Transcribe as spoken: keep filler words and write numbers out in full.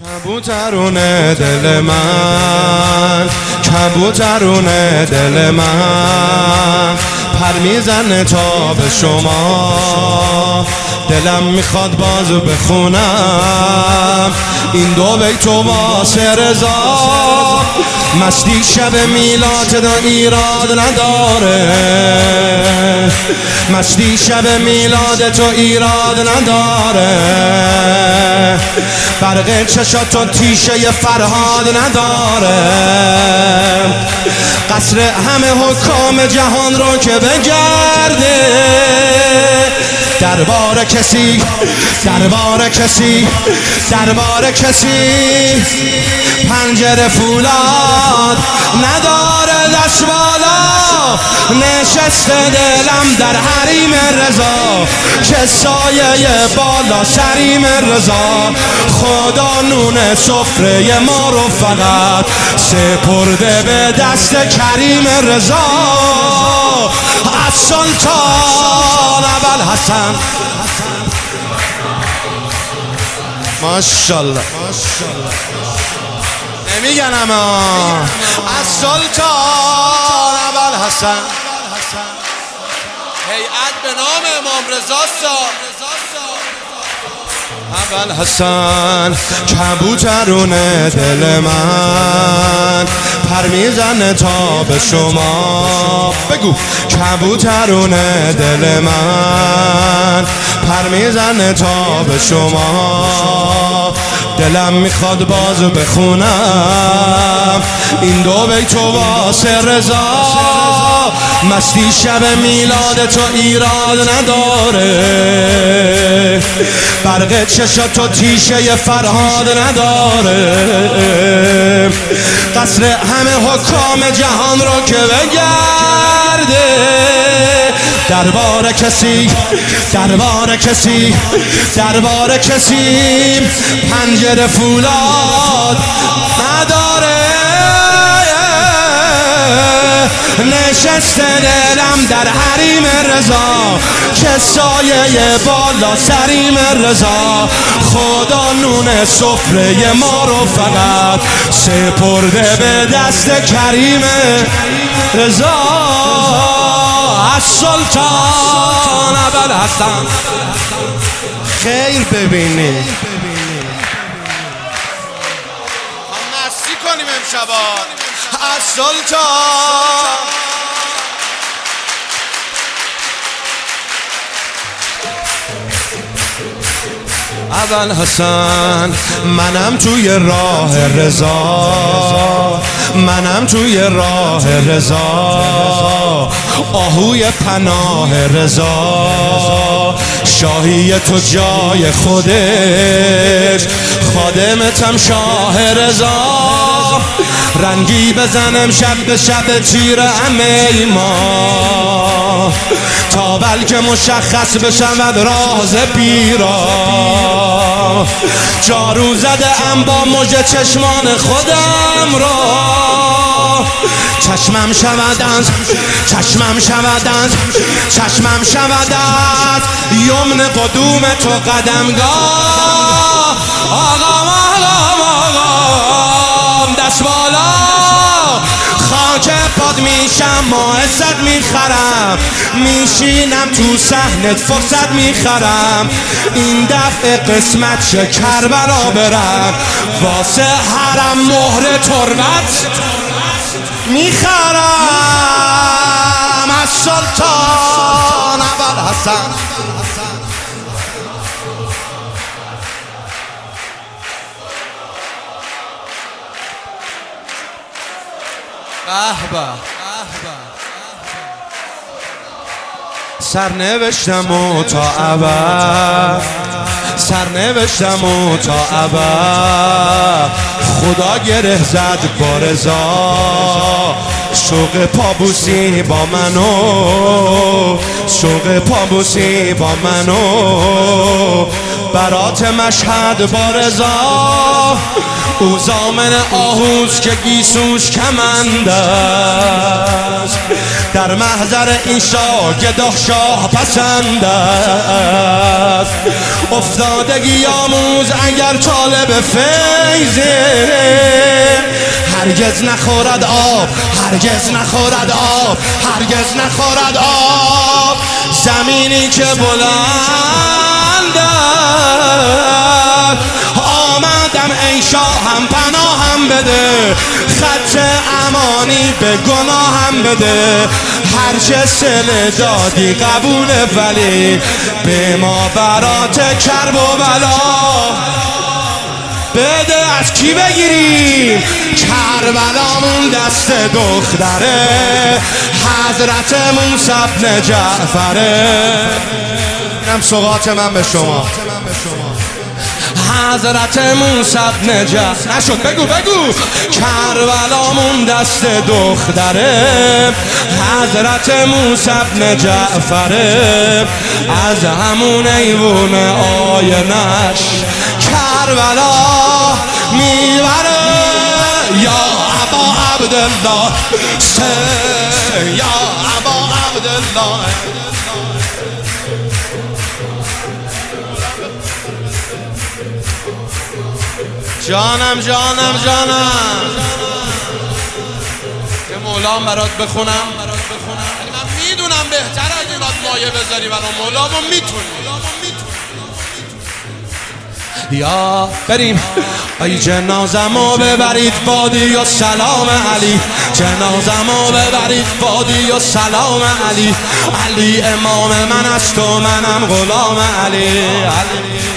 کبوترونه دل من، کبوترونه دل من، پر میزنه تا به شما، دلم میخواد باز بخونم این دو بیتو واسه رضا. مستی شب میلاد دا ایراد نداره، مستی شب میلاد تو ایراد نداره، برق چشاتو تیشه فرهاد نداره، قصر همه حکام جهان رو که بگرده، دربار کسی دربار کسی دربار کسی پنجره فولاد نداره، دست بالا نشسته دلم در حریم رضا، که سایه بالا سریم رضا، خدا نون سفره ما رو فقط سپرده به دست کریم رضا. از سلطان ابوالحسن ماشاءالله نمیگن اما از سلطان ابوالحسن هیئت به نام امام رضا ابوالحسن. کبوترونه دل من، پر میزنه تا به شما، بگو کبوترونه دل من، پر میزنه تا به شما، دلم میخواد باز بخونم این دو بیتو واسه رضا. مستی شب میلاد تو ایراد نداره، برق چشاتو تیشه فرهاد نداره، قصر همه حکام جهان رو که بگرده، دربار کسی دربار کسی دربار کسی پنجره فولاد نداره، نشسته دلم در حریم رضا، که سایه بالا سریم رضا، خدا نون سفره ما رو فقط سپرده به دست کریم رضا. از سلطان ابوالحسن خیر ببینی مستی کنیم امشبا. از سلطان ابوالحسن، منم توی راه رضا، منم توی راه رضا، آهوی پناه رضا، شاهی تو جای خودش، خادمتم شاه رضا، رنگی بزنم شب به شب تیر همه ما، تا بلکه مشخص بشود راز پیرا، جارو زده ام با مژه چشمان خودم را، چشمم شود از چشمم شود از چشمم شود از یمن قدوم تو قدمگاه، آقام آقام آقام دست بالا، خاک پاد میشم ماعزت میخرم، میشینم تو صحنت فرصت میخرم، این دفعه قسمت شه کربلا برم، واسه حرم مهر تربت میخرم. از سلطان ابوالحسن به به سرنوشتم و تا ابد، سرنوشتم و تا ابد، خدا گره زد با رضا، شوق پابوسی با منو، شوق پابوسی با منو، برات مشهد با رضا، او زامن آهوز که گیسوش کمند است، در محضر این شاه گداه شاه پسند است. افتادگی آموز اگر طالب فیضه، هرگز نخورد آب، هرگز نخورد آب، هرگز نخورد آب. زمینی که بلند آمدم ای شاهم پناهم بده، خط امانی به گناهم بده. هرچه سل دادی قبوله ولی به ما برات کرب و بلا بده. از کی بگیریم؟ کربلامون دست دختره حضرت موسی بن جعفره. اینم سوغات من به شما. حضرت موسی بن جعفر نشد بگو بگو. کربلامون دست دختره حضرت موسی بن جعفره، از همون ایوون آینش کربلا میبره. یا ابا عبدالله سه، یا ابا عبدالله. جانم جانم جانم که مولام برات بخونم. من میدونم بهتر از اینات مایه بذاری برای مولامو میتونی. یا بریم ای جنازمو ببرید بادی و سلام علی، جنازمو ببرید بادی و سلام علی. علی امام من است و منم غلام علی. علی